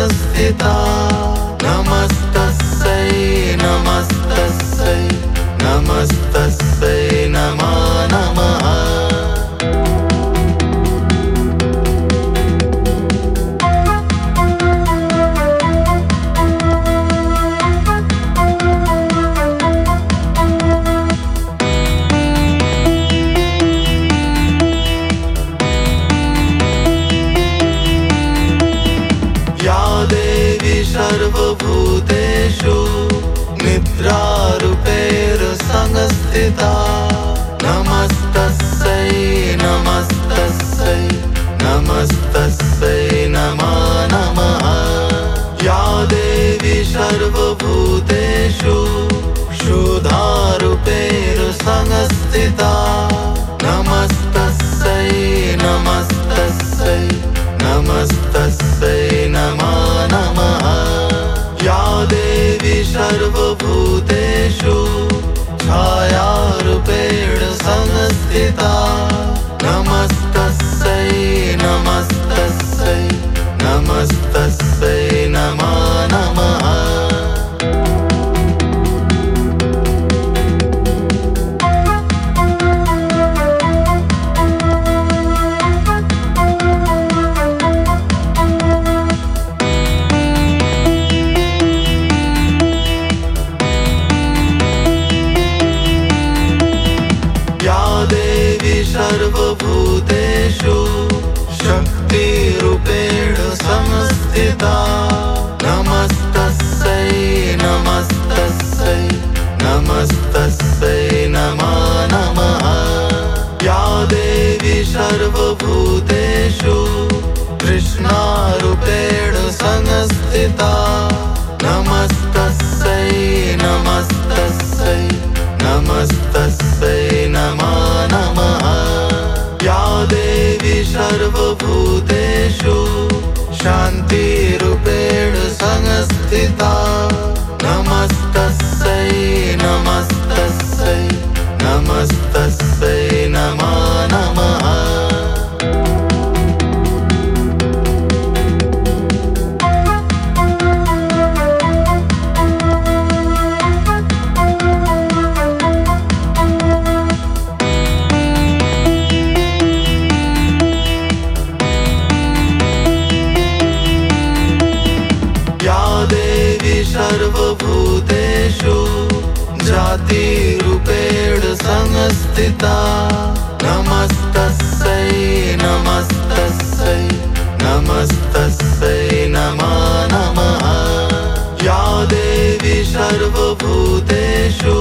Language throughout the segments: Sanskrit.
संस्थिता नमस्तस्यै नमस्तस्यै नमस्तस्यै नमो नमः। सर्वभूतेषु निद्रारूपेण संस्थिता नमस्तस्यै नमस्तस्यै नमस्तस्यै नमो नमः। या देवी सर्वभूतेषु शुद्धारूपेण संस्थिता नमस्तस्यै नमस्तस्यै नमस्तस्यै नमो नमः। या देवी सर्वभूतेषु छायारूपेण संस्थिता नमस्तस्यै नमस्तस्यै नमस्तस्यै नमो नमः। सर्वभूतेषु शक्तिरूपेण संस्थिता नमस्तस्यै नमस्तस्यै नमस्तस्यै नमो नमः। या देवी सर्वभूतेषु कृष्णारूपेण संस्थिता नमस्तस्यै नमस्तस्यै नमस्तस्यै नमो नमः। या देवी सर्वभूतेषु शान्तिरूपेण संस्थिता नमस्तस्यै नमस्तस्यै नमस्तस्यै नमो नमः। सर्वभूतेषु जातिरूपेण संस्थिता नमस्तस्यै नमस्तस्यै नमस्तस्यै नमो नमः। या देवी सर्वभूतेषु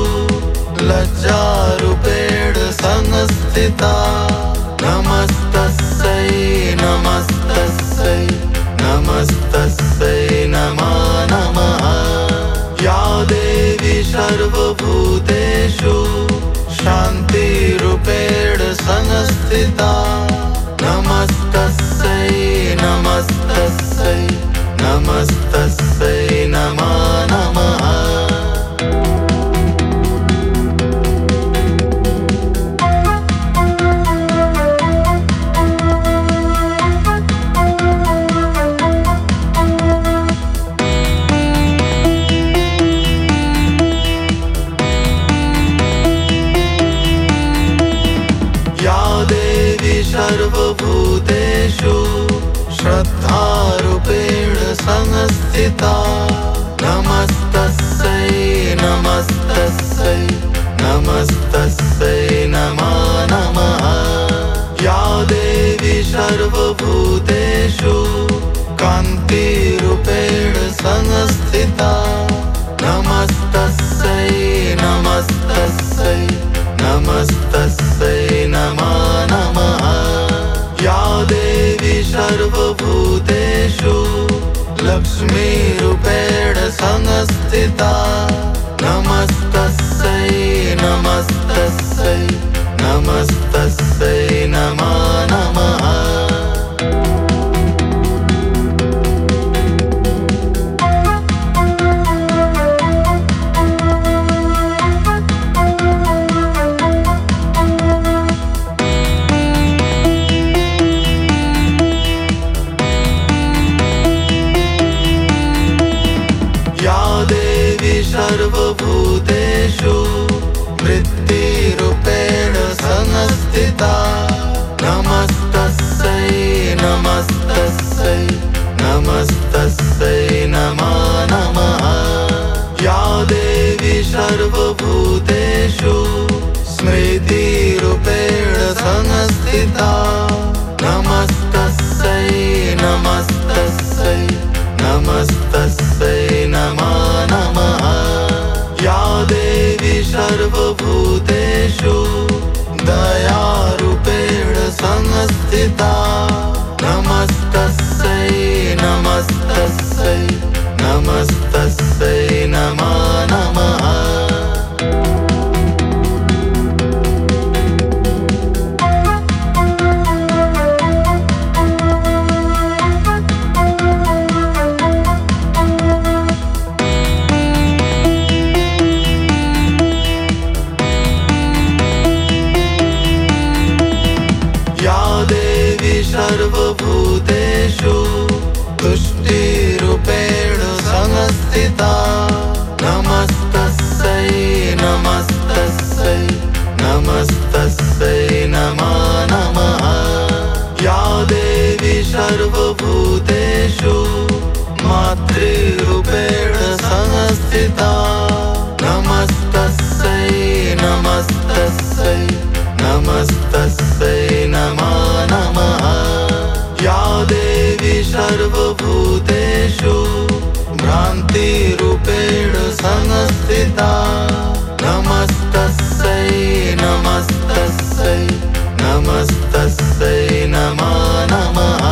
लज्जारूपेण संस्थिता नमस्तस्यै नमस्तस्यै नमस्तस्यै नमो नमः। या देवी सर्वभूतेषु शान्तिरूपेण संस्थिता नमस्तस्यै नमस्तस्यै नमस्तस्यै नमो नमः। सर्वभूतेषु श्रद्धारूपेण संस्थिता नमस्तस्यै नमस्तस्यै नमस्तस्यै नमो नमः। या देवी सर्वभूतेषु कान्तिरूपेण संस्थिता नमस्तस्यै नमस्तस्यै नमस्तस्यै नमो नमः। या देवी सर्वभूतेषु लक्ष्मीरूपेण संस्थिता नमस्तस्यै नमस्तस्यै नमस्तस्यै नमो नमः। सर्वभूतेषु मातृरूपेण संस्थिता नमस्तस्यै नमस्तस्यै नमस्तस्यै नमो नमः या देवी सर्वभूतेषु भ्रान्तिरूपेण संस्थिता नमस्तस्यै नमस्तस्यै नमस्तस्यै नमो नमः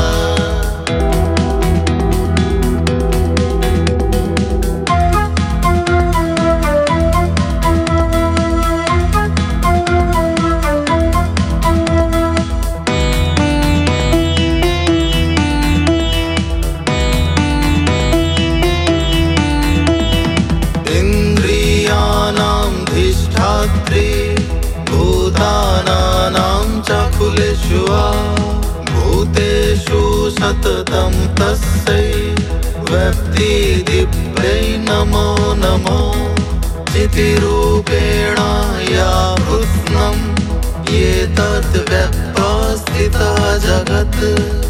भूतानां चाखुलेषु भूतेषु सततं तस्यै व्यक्तिदिव्यै नमो नमो चितिरूपेण या कृत्स्नं ये तद्व्यवस्थितः जगत्